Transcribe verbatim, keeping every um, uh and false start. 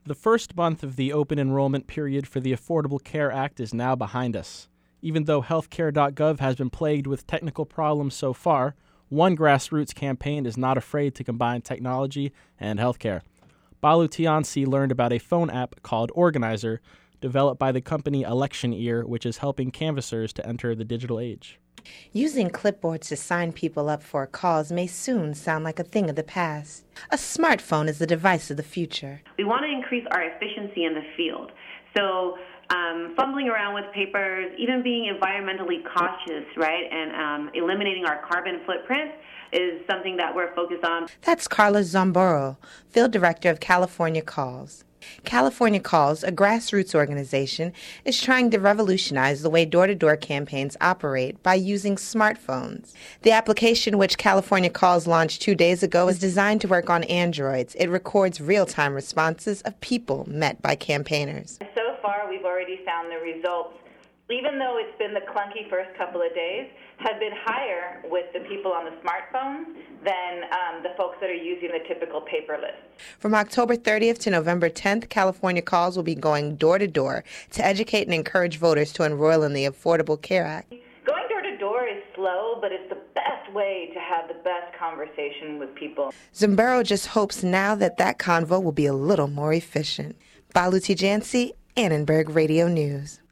The first month of the open enrollment period for the Affordable Care Act is now behind us. Even though healthcare dot gov has been plagued with technical problems so far, one grassroots campaign is not afraid to combine technology and healthcare. Balu Tiansi learned about a phone app called Organizer, developed by the company ElectionEar, which is helping canvassers to enter the digital age. Using clipboards to sign people up for a cause may soon sound like a thing of the past. A smartphone is the device of the future. We want to increase our efficiency in the field. So um, fumbling around with papers, even being environmentally cautious, right, and um, eliminating our carbon footprint is something that we're focused on. That's Carla Zamboro, Field Director of California Calls. California Calls, a grassroots organization, is trying to revolutionize the way door-to-door campaigns operate by using smartphones. The application, which California Calls launched two days ago, is designed to work on Androids. It records real-time responses of people met by campaigners. So far, we've already found the results, even though it's been the clunky first couple of days, have been higher with the people on the smartphones than um, the folks that are using the typical paper list. From October thirtieth to November tenth, California Calls will be going door-to-door to educate and encourage voters to enroll in the Affordable Care Act. Going door-to-door is slow, but it's the best way to have the best conversation with people. Zambaro just hopes now that that convo will be a little more efficient. Balu Tiansi, Annenberg Radio News.